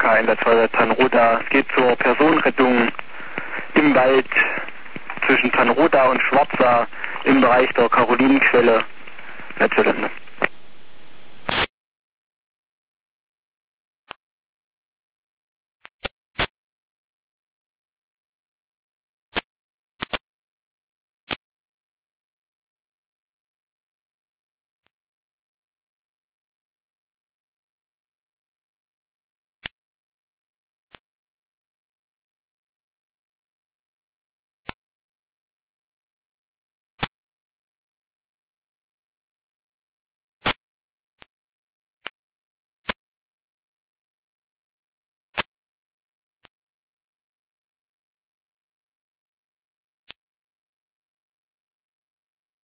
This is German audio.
Einsatzfeuerwehr Tanroda. Es geht zur Personenrettung im Wald zwischen Tanroda und Schwarza im Bereich der Karolinenquelle. Letzte